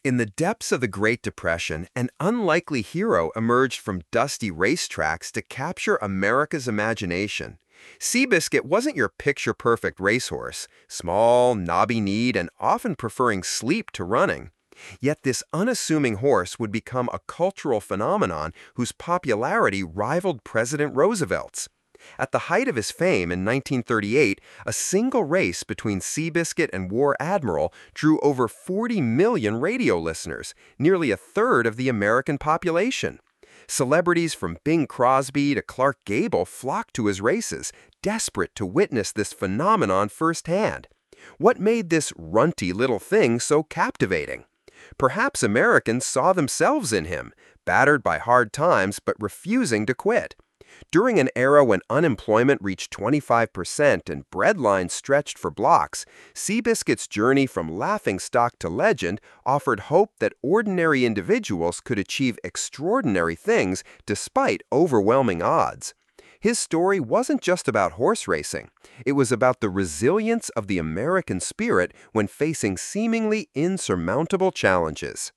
In the depths of the Great Depression, an unlikely hero emerged from dusty racetracks to capture America's imagination. Seabiscuit wasn't your picture-perfect racehorse, small, knobby-kneed, and often preferring sleep to running. Yet this unassuming horse would become a cultural phenomenon whose popularity rivaled President Roosevelt's. At the height of his fame in 1938, a single race between Seabiscuit and War Admiral drew over 40 million radio listeners, nearly a third of the American population. Celebrities from Bing Crosby to Clark Gable flocked to his races, desperate to witness this phenomenon firsthand. What made this runty little thing so captivating? Perhaps Americans saw themselves in him, battered by hard times but refusing to quit. During an era when unemployment reached 25% and bread lines stretched for blocks, Seabiscuit's journey from laughingstock to legend offered hope that ordinary individuals could achieve extraordinary things despite overwhelming odds. His story wasn't just about horse racing. It was about the resilience of the American spirit when facing seemingly insurmountable challenges.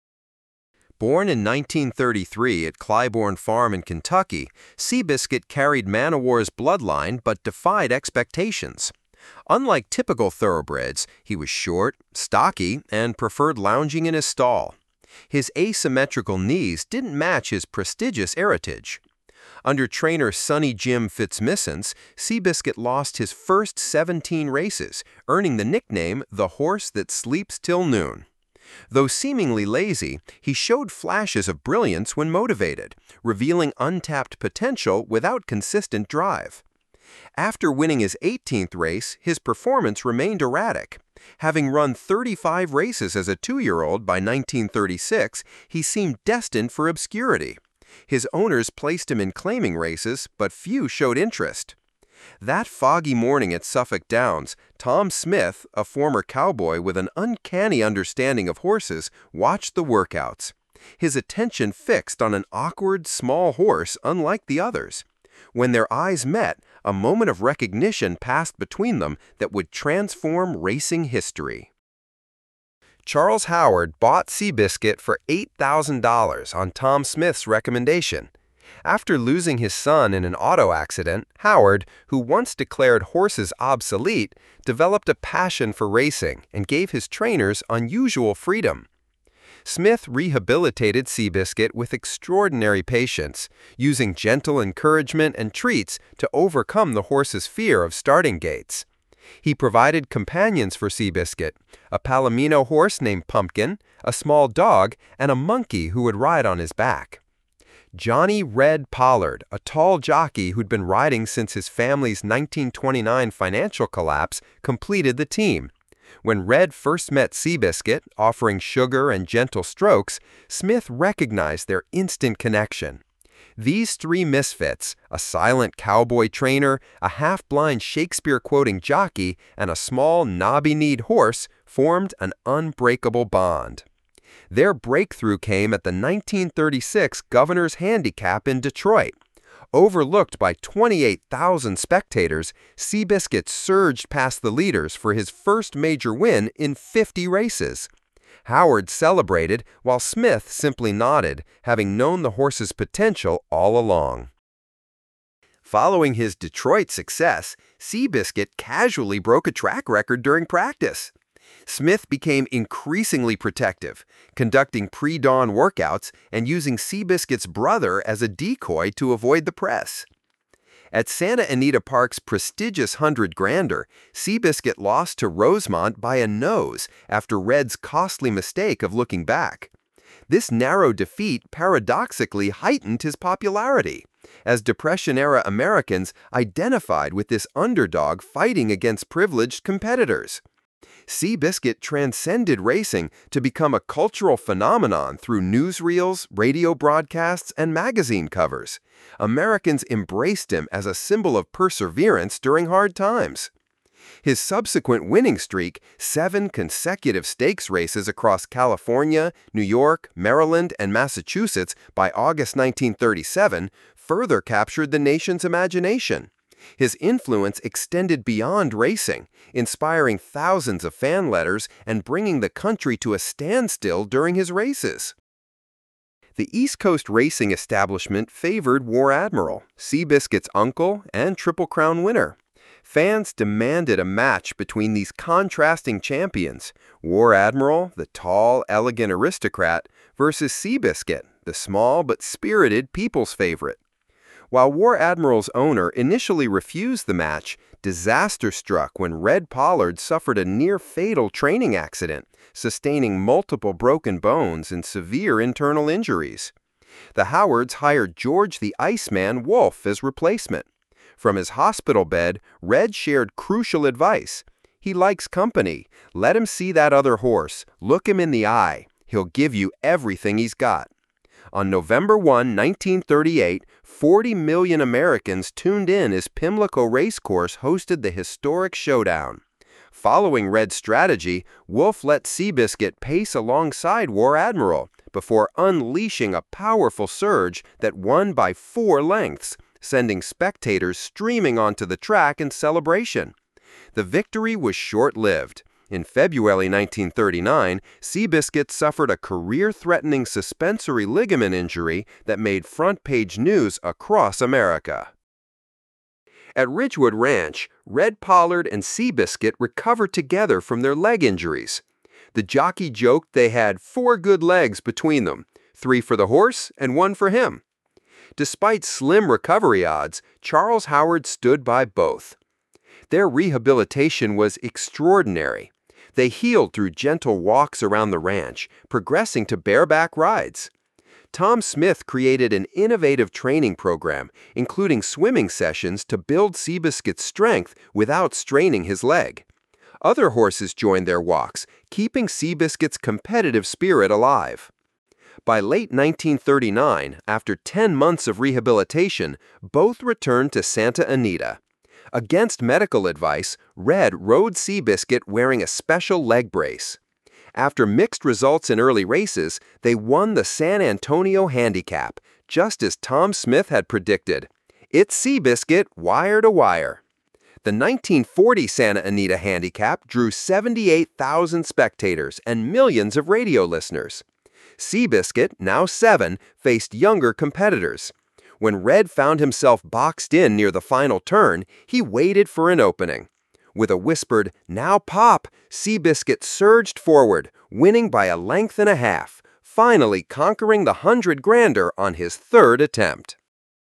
Born in 1933 at Clybourne Farm in Kentucky, Seabiscuit carried Man O' War's bloodline but defied expectations. Unlike typical thoroughbreds, he was short, stocky, and preferred lounging in his stall. His asymmetrical knees didn't match his prestigious heritage. Under trainer Sonny Jim Fitzmissons, Seabiscuit lost his first 17 races, earning the nickname the horse that sleeps till noon. Though seemingly lazy, he showed flashes of brilliance when motivated, revealing untapped potential without consistent drive. After winning his 18th race, his performance remained erratic. Having run 35 races as a 2-year-old by 1936, he seemed destined for obscurity. His owners placed him in claiming races, but few showed interest. That foggy morning at Suffolk Downs, Tom Smith, a former cowboy with an uncanny understanding of horses, watched the workouts. His attention fixed on an awkward, small horse unlike the others. When their eyes met, a moment of recognition passed between them that would transform racing history. Charles Howard bought Seabiscuit for $8,000 on Tom Smith's recommendation. After losing his son in an auto accident, Howard, who once declared horses obsolete, developed a passion for racing and gave his trainers unusual freedom. Smith rehabilitated Seabiscuit with extraordinary patience, using gentle encouragement and treats to overcome the horse's fear of starting gates. He provided companions for Seabiscuit, a Palomino horse named Pumpkin, a small dog, and a monkey who would ride on his back. Johnny Red Pollard, a tall jockey who'd been riding since his family's 1929 financial collapse, completed the team. When Red first met Seabiscuit, offering sugar and gentle strokes, Smith recognized their instant connection. These three misfits, a silent cowboy trainer, a half-blind Shakespeare-quoting jockey, and a small, knobby-kneed horse, formed an unbreakable bond. Their breakthrough came at the 1936 Governor's Handicap in Detroit. Overlooked by 28,000 spectators, Seabiscuit surged past the leaders for his first major win in 50 races. Howard celebrated, while Smith simply nodded, having known the horse's potential all along. Following his Detroit success, Seabiscuit casually broke a track record during practice. Smith became increasingly protective, conducting pre-dawn workouts and using Seabiscuit's brother as a decoy to avoid the press. At Santa Anita Park's prestigious 100 Grander, Seabiscuit lost to Rosemont by a nose after Red's costly mistake of looking back. This narrow defeat paradoxically heightened his popularity, as Depression-era Americans identified with this underdog fighting against privileged competitors. Seabiscuit transcended racing to become a cultural phenomenon through newsreels, radio broadcasts, and magazine covers. Americans embraced him as a symbol of perseverance during hard times. His subsequent winning streak, 7 consecutive stakes races across California, New York, Maryland, and Massachusetts by August 1937, further captured the nation's imagination. His influence extended beyond racing, inspiring thousands of fan letters and bringing the country to a standstill during his races. The East Coast racing establishment favored War Admiral, Seabiscuit's uncle and Triple Crown winner. Fans demanded a match between these contrasting champions, War Admiral, the tall, elegant aristocrat, versus Seabiscuit, the small but spirited people's favorite. While War Admiral's owner initially refused the match, disaster struck when Red Pollard suffered a near-fatal training accident, sustaining multiple broken bones and severe internal injuries. The Howards hired George the Iceman Wolfe as replacement. From his hospital bed, Red shared crucial advice. He likes company. Let him see that other horse. Look him in the eye. He'll give you everything he's got. On November 1, 1938, 40 million Americans tuned in as Pimlico Racecourse hosted the historic showdown. Following Red's strategy, Wolfe let Seabiscuit pace alongside War Admiral before unleashing a powerful surge that won by 4 lengths, sending spectators streaming onto the track in celebration. The victory was short-lived. In February 1939, Seabiscuit suffered a career-threatening suspensory ligament injury that made front-page news across America. At Ridgewood Ranch, Red Pollard and Seabiscuit recovered together from their leg injuries. The jockey joked they had 4 good legs between them, 3 for the horse and 1 for him. Despite slim recovery odds, Charles Howard stood by both. Their rehabilitation was extraordinary. They healed through gentle walks around the ranch, progressing to bareback rides. Tom Smith created an innovative training program, including swimming sessions to build Seabiscuit's strength without straining his leg. Other horses joined their walks, keeping Seabiscuit's competitive spirit alive. By late 1939, after 10 months of rehabilitation, both returned to Santa Anita. Against medical advice, Red rode Seabiscuit wearing a special leg brace. After mixed results in early races, they won the San Antonio Handicap, just as Tom Smith had predicted. It's Seabiscuit wire to wire. The 1940 Santa Anita Handicap drew 78,000 spectators and millions of radio listeners. Seabiscuit, now 7, faced younger competitors. When Red found himself boxed in near the final turn, he waited for an opening. With a whispered, "Now pop," Seabiscuit surged forward, winning by a length and a half, finally conquering the 100 grander on his 3rd attempt.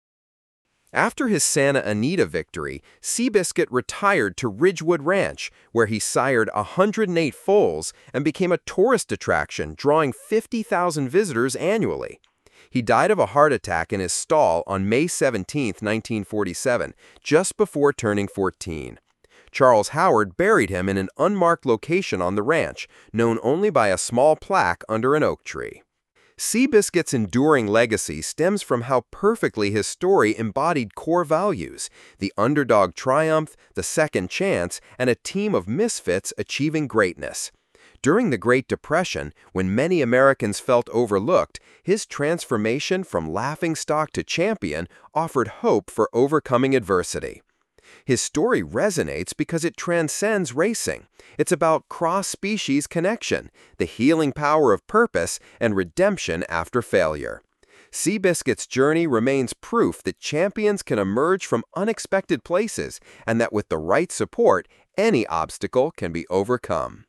After his Santa Anita victory, Seabiscuit retired to Ridgewood Ranch, where he sired 108 foals and became a tourist attraction, drawing 50,000 visitors annually. He died of a heart attack in his stall on May 17, 1947, just before turning 14. Charles Howard buried him in an unmarked location on the ranch, known only by a small plaque under an oak tree. Seabiscuit's enduring legacy stems from how perfectly his story embodied core values: the underdog triumph, the second chance, and a team of misfits achieving greatness. During the Great Depression, when many Americans felt overlooked, his transformation from laughingstock to champion offered hope for overcoming adversity. His story resonates because it transcends racing. It's about cross-species connection, the healing power of purpose, and redemption after failure. Seabiscuit's journey remains proof that champions can emerge from unexpected places and that with the right support, any obstacle can be overcome.